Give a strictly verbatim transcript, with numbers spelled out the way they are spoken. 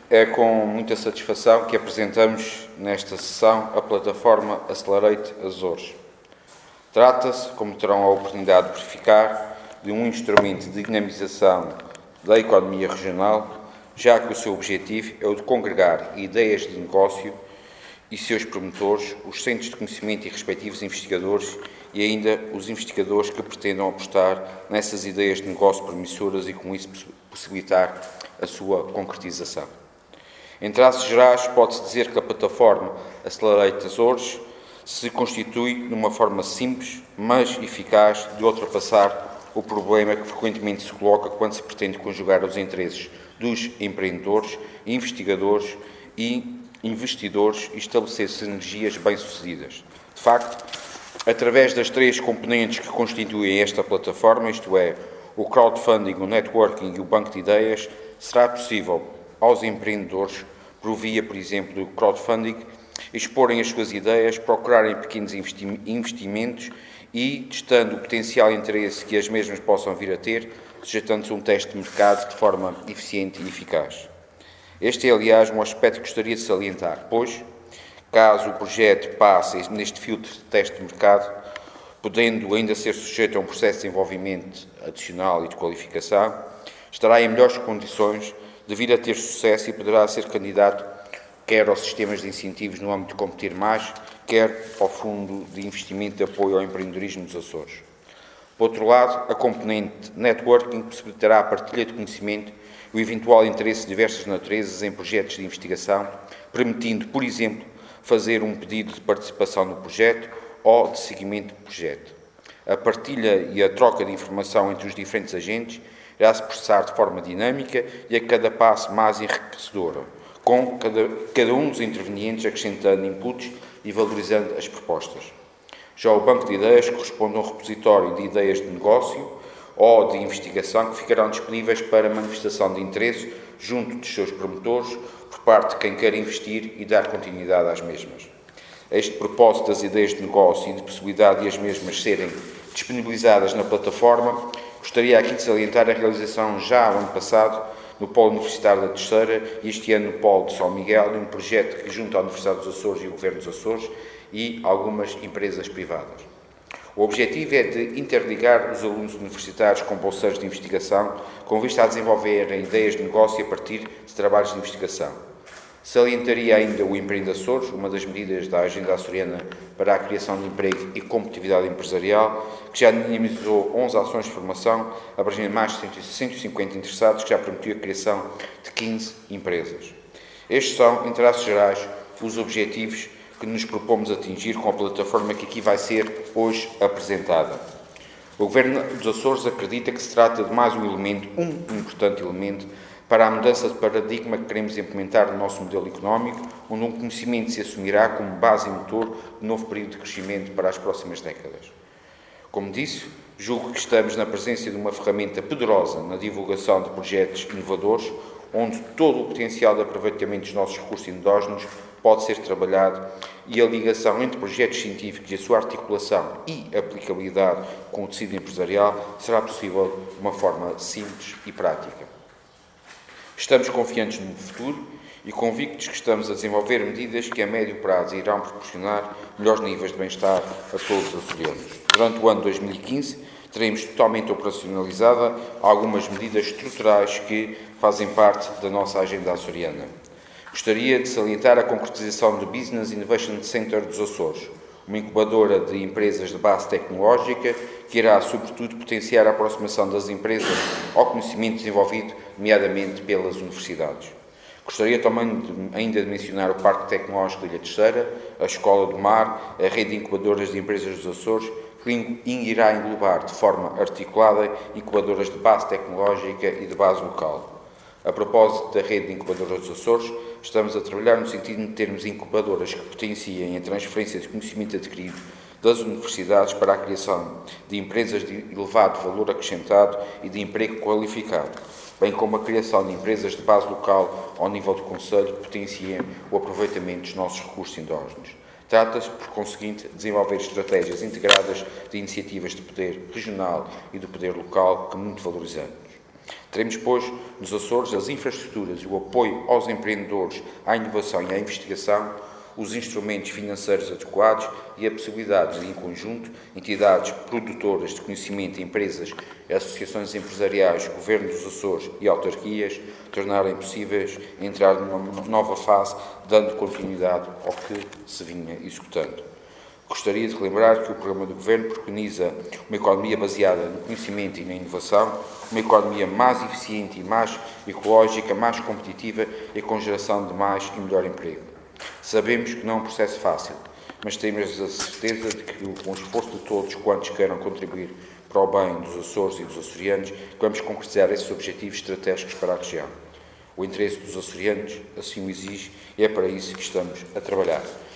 É com muita satisfação que apresentamos nesta sessão a plataforma Accelerate Açores. Trata-se, como terão a oportunidade de verificar, de um instrumento de dinamização da economia regional, já que o seu objetivo é o de congregar ideias de negócio e seus promotores, os centros de conhecimento e respectivos investigadores e ainda os investigadores que pretendam apostar nessas ideias de negócio promissoras e com isso possibilitar a sua concretização. Em traços gerais, pode-se dizer que a plataforma Accelerate Açores se constitui numa forma simples, mas eficaz, de ultrapassar o problema que frequentemente se coloca quando se pretende conjugar os interesses dos empreendedores, investigadores e investidores e estabelecer sinergias bem-sucedidas. De facto, através das três componentes que constituem esta plataforma, isto é, o crowdfunding, o networking e o banco de ideias, será possível aos empreendedores, por via, por exemplo, do crowdfunding, exporem as suas ideias, procurarem pequenos investimentos e, testando o potencial interesse que as mesmas possam vir a ter, sujeitando-se a um teste de mercado de forma eficiente e eficaz. Este é, aliás, um aspecto que gostaria de salientar, pois, caso o projeto passe neste filtro de teste de mercado, podendo ainda ser sujeito a um processo de desenvolvimento adicional e de qualificação, estará em melhores condições de vir a ter sucesso e poderá ser candidato quer aos sistemas de incentivos no âmbito de Competir Mais, quer ao Fundo de Investimento de Apoio ao Empreendedorismo dos Açores. Por outro lado, a componente networking possibilitará a partilha de conhecimento e o eventual interesse de diversas naturezas em projetos de investigação, permitindo, por exemplo, fazer um pedido de participação no projeto ou de seguimento do projeto. A partilha e a troca de informação entre os diferentes agentes irá-se processar de forma dinâmica e a cada passo mais enriquecedora, com cada, cada um dos intervenientes acrescentando inputs e valorizando as propostas. Já o banco de ideias corresponde a um repositório de ideias de negócio ou de investigação que ficarão disponíveis para manifestação de interesse junto dos seus promotores, por parte de quem quer investir e dar continuidade às mesmas. A este propósito das ideias de negócio e de possibilidade de as mesmas serem disponibilizadas na plataforma, gostaria aqui de salientar a realização já no ano passado no Polo Universitário da Terceira e este ano no Polo de São Miguel, de um projeto que junta a Universidade dos Açores e o Governo dos Açores e algumas empresas privadas. O objetivo é de interligar os alunos universitários com bolseiros de investigação, com vista a desenvolverem ideias de negócio a partir de trabalhos de investigação. Salientaria ainda o Empreende Açores, uma das medidas da Agenda Açoriana para a criação de emprego e competitividade empresarial, que já dinamizou onze ações de formação, abrangendo mais de cento e cinquenta interessados, que já permitiu a criação de quinze empresas. Estes são, em traços gerais, os objetivos que nos propomos atingir com a plataforma que aqui vai ser hoje apresentada. O Governo dos Açores acredita que se trata de mais um elemento, um importante elemento, para a mudança de paradigma que queremos implementar no nosso modelo económico, onde um conhecimento se assumirá como base e motor de novo período de crescimento para as próximas décadas. Como disse, julgo que estamos na presença de uma ferramenta poderosa na divulgação de projetos inovadores, onde todo o potencial de aproveitamento dos nossos recursos endógenos pode ser trabalhado e a ligação entre projetos científicos e a sua articulação e aplicabilidade com o tecido empresarial será possível de uma forma simples e prática. Estamos confiantes no futuro e convictos que estamos a desenvolver medidas que a médio prazo irão proporcionar melhores níveis de bem-estar a todos os açorianos. Durante o ano dois mil e quinze, teremos totalmente operacionalizada algumas medidas estruturais que fazem parte da nossa agenda açoriana. Gostaria de salientar a concretização do Business Innovation Center dos Açores, uma incubadora de empresas de base tecnológica que irá, sobretudo, potenciar a aproximação das empresas ao conhecimento desenvolvido, nomeadamente pelas universidades. Gostaria também de, ainda de mencionar o Parque Tecnológico da Ilha Terceira, a Escola do Mar, a rede de incubadoras de empresas dos Açores, que irá englobar de forma articulada incubadoras de base tecnológica e de base local. A propósito da rede de incubadoras dos Açores, estamos a trabalhar no sentido de termos incubadoras que potenciem a transferência de conhecimento adquirido das universidades para a criação de empresas de elevado valor acrescentado e de emprego qualificado, bem como a criação de empresas de base local ao nível do Conselho que potenciem o aproveitamento dos nossos recursos endógenos. Trata-se, por conseguinte, de desenvolver estratégias integradas de iniciativas de poder regional e do poder local que muito valorizamos. Teremos, pois, nos Açores as infraestruturas e o apoio aos empreendedores, à inovação e à investigação, os instrumentos financeiros adequados e a possibilidade de, em conjunto, entidades produtoras de conhecimento, empresas, associações empresariais, Governo dos Açores e autarquias, tornarem possíveis entrar numa nova fase, dando continuidade ao que se vinha executando. Gostaria de relembrar que o programa do Governo preconiza uma economia baseada no conhecimento e na inovação, uma economia mais eficiente e mais ecológica, mais competitiva e com geração de mais e melhor emprego. Sabemos que não é um processo fácil, mas temos a certeza de que, com o esforço de todos quantos queiram contribuir para o bem dos Açores e dos açorianos, vamos concretizar esses objetivos estratégicos para a região. O interesse dos açorianos assim o exige e é para isso que estamos a trabalhar.